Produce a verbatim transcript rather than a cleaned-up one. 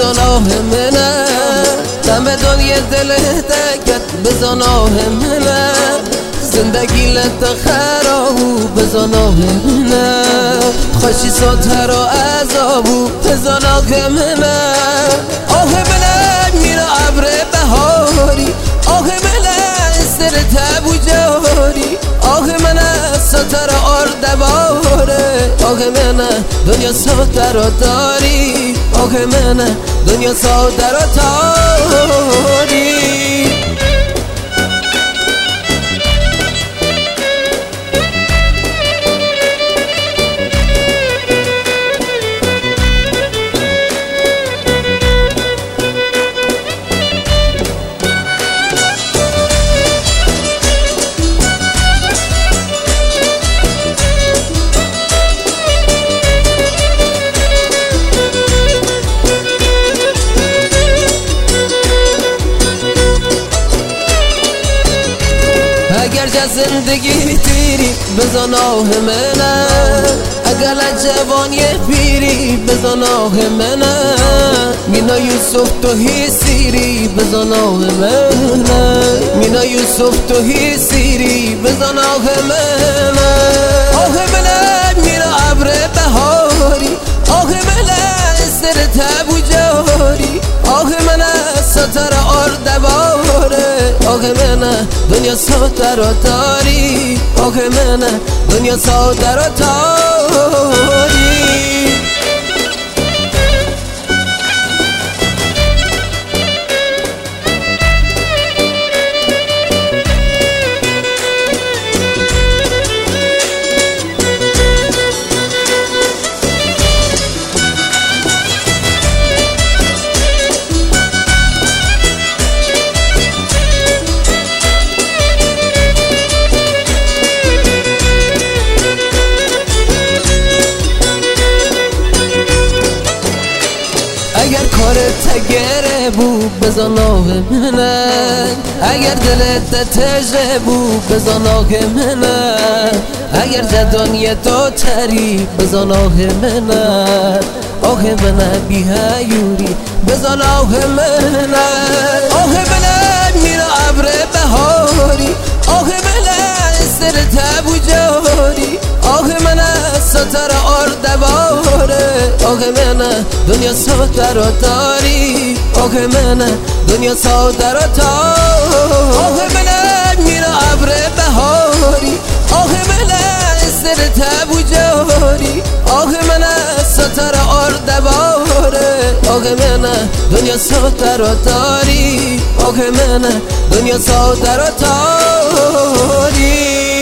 بزن آه منه دم دنیا دلت دکت بزن آه منه زندگی لط خرابو بزن آه منه خوشی ساتر و عذابو بزن آه منه آه منه میره ابر بهاری آه منه سر تبو جاری آه منه ساتر آرد باره آه منه دنیا ساتر و داری آه منه دنیا ساتر و داری اگر جا زندگی تیری بزن آه منه اگر جوانی پیری بزن آه منه مینا یوسف تو هی سیری بزن آه منه مینا یوسف تو هی سیری بزن آه منه آه منه میرا ابر بهاری آه منه سر تبو جاری آه منه ساتر آرد باره آه منه دنیا ساتر و داری آه منه دنیا ساتر و داری اگر کارت تگره بو بزن آه منه اگر دلت تجره بو بزن آه منه اگر جدانیه تو تری بزن آه منه آه منه بی هیوری بزن آه منه آه منه میره ابر بهاری آه منه سر تبو جاری آه منه ساتر آرد باره آه منه دنیا ساتر و داری آه منه دنیا ساتر و داری آه منه میره ابر بهاری آه منه سر تبو جاری آه منه ساتر آرد باره آه منه دنیا ساتر و داری آه منه دنیا ساتر و داری